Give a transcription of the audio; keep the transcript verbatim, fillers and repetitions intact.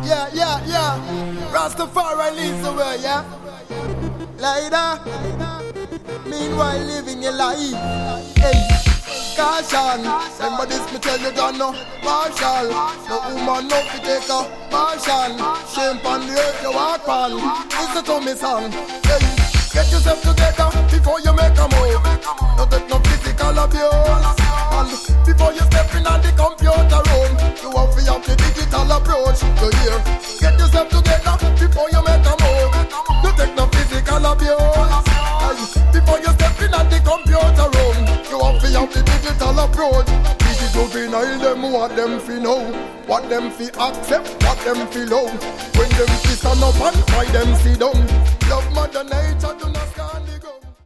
Yeah, yeah, yeah. Rastafari leads the way, yeah. Later. Meanwhile, living your life. Hey, caution. Remember this, me tell you, don't know. Marshall. No woman, no to take a partial. Shame on the earth you walk on. Listen to me song. Hey, get yourself together before you make a move. Don't take no physical abuse. And before you step in on the computer room, you have to have the digital approach. You hear? Get yourself together before you make a move. Don't take no physical abuse. And before you step in on the computer room, you have to have the digital approach. Digital vinyl them what them fi know, what them fi accept, what them fi love. When them fi stand up and why them sit down. Love Mother Nature.